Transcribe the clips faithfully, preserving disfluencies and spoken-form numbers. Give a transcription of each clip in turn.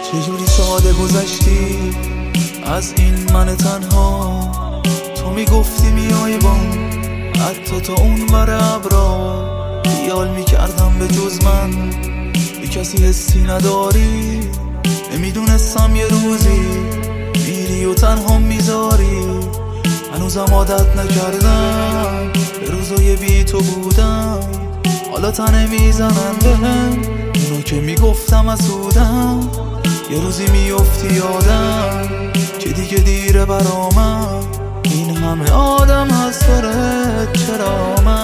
چجوری ساده گذشتی از این من تنها. تو میگفتی میای بام حتی تا اون ور ابرا. خیال میکردم به جز من بی کسی حسی نداری. نمیدونستم یه روزی میری و تنها میذاری. هنوزم عادت نکردم به روزای بی تو بودم. حالا تنه میزنن بهم اونو که میگفتم اسودم. یه روزی میفتی یادم که دیگه دیره برامم. این همه آدم هست داره چرا من؟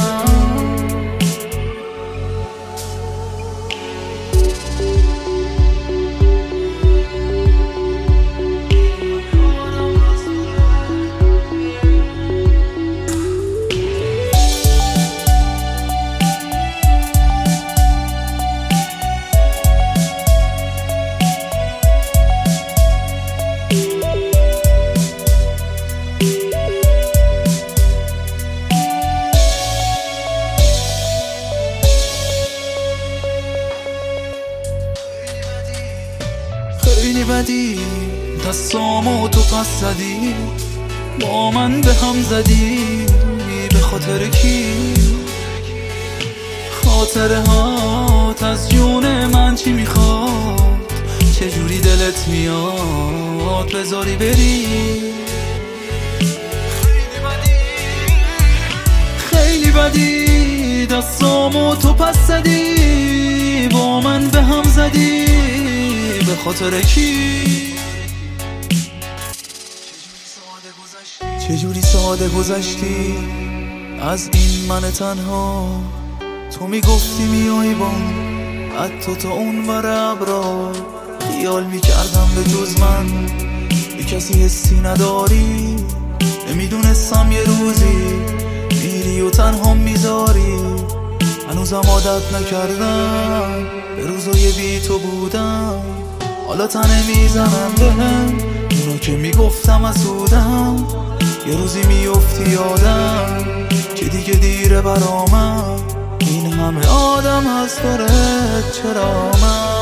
خیلی بدی دستامو تو پس زدی. با من به هم زدی به خاطر کی؟ خاطره هات از جون من چی میخواد؟ چجوری دلت میاد بذاری بری؟ خیلی بدی دستامو تو پس زدی. با من به هم زدی به خاطر کی؟ چجوری ساده گذشتی از این من تنها. تو میگفتی میای بام حتی تا اون ور ابرا. خیال میکردم به جز من بی کسی حسی نداری. نمیدونستم یه روزی میری و تنها میذاری. هنوزم عادت نکردم به روزای بی تو بودم. حالا تنه میزنم بهم اونو که میگفتم اسودم. یه روزی میفتی یادم که دیگه دیره برامم. این همه آدم هست داره چرا من؟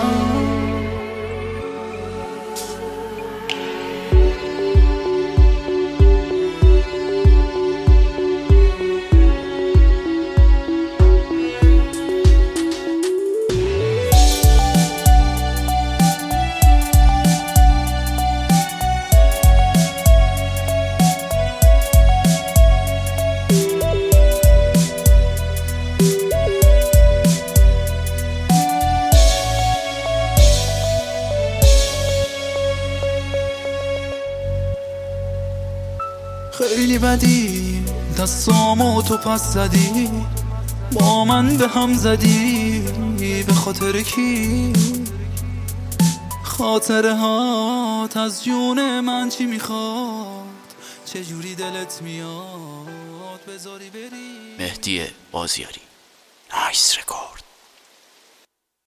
خیلی بدی دستامو تو پس زدی. با من به هم زدی به خاطر کی؟ خاطره هات از جون من چی میخواد؟ چجوری دلت میاد بذاری بری؟ مهدی بازیاری، نایس رکورد.